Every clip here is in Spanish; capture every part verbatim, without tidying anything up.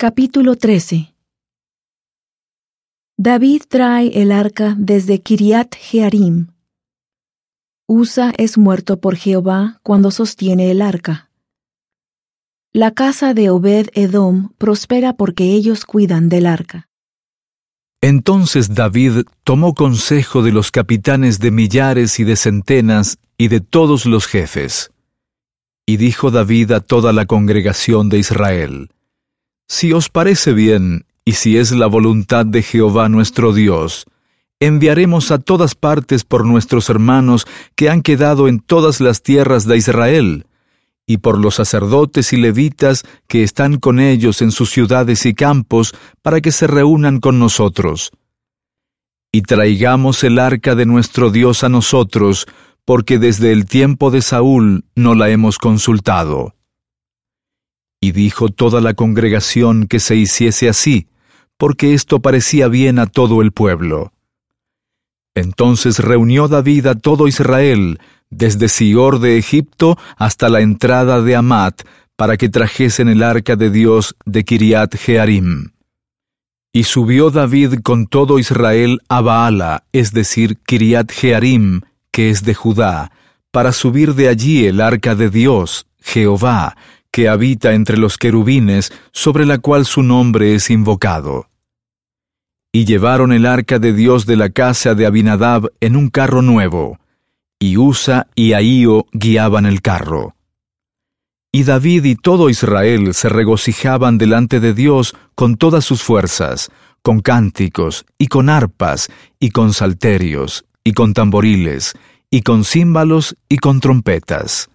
Capítulo trece. David trae el arca desde Kiriat Jearim. Usa es muerto por Jehová cuando sostiene el arca. La casa de Obed-Edom prospera porque ellos cuidan del arca. Entonces David tomó consejo de los capitanes de millares y de centenas y de todos los jefes. Y dijo David a toda la congregación de Israel: Si os parece bien, y si es la voluntad de Jehová nuestro Dios, enviaremos a todas partes por nuestros hermanos que han quedado en todas las tierras de Israel, y por los sacerdotes y levitas que están con ellos en sus ciudades y campos, para que se reúnan con nosotros. Y traigamos el arca de nuestro Dios a nosotros, porque desde el tiempo de Saúl no la hemos consultado. Y dijo toda la congregación que se hiciese así, porque esto parecía bien a todo el pueblo. Entonces reunió David a todo Israel, desde Sior de Egipto hasta la entrada de Hamat, para que trajesen el arca de Dios de Kiriat Jearim. Y subió David con todo Israel a Baala, es decir, Kiriat Jearim, que es de Judá, para subir de allí el arca de Dios, Jehová, que habita entre los querubines, sobre la cual su nombre es invocado. Y llevaron el arca de Dios de la casa de Abinadab en un carro nuevo, y Usa y Ahío guiaban el carro. Y David y todo Israel se regocijaban delante de Dios con todas sus fuerzas, con cánticos, y con arpas, y con salterios, y con tamboriles, y con címbalos, y con trompetas.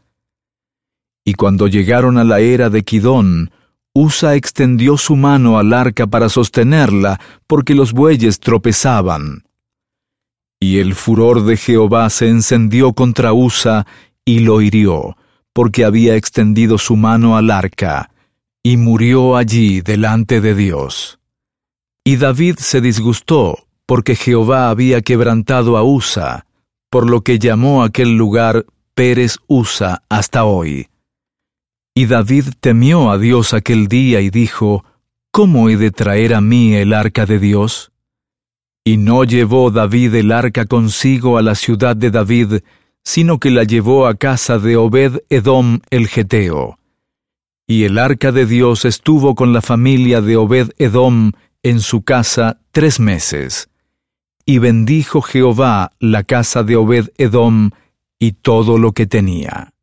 Y cuando llegaron a la era de Kidón, Usa extendió su mano al arca para sostenerla, porque los bueyes tropezaban. Y el furor de Jehová se encendió contra Usa, y lo hirió, porque había extendido su mano al arca, y murió allí delante de Dios. Y David se disgustó, porque Jehová había quebrantado a Usa, por lo que llamó aquel lugar Pérez Usa hasta hoy. Y David temió a Dios aquel día y dijo: ¿Cómo he de traer a mí el arca de Dios? Y no llevó David el arca consigo a la ciudad de David, sino que la llevó a casa de Obed-Edom el Geteo. Y el arca de Dios estuvo con la familia de Obed-Edom en su casa tres meses. Y bendijo Jehová la casa de Obed-Edom y todo lo que tenía.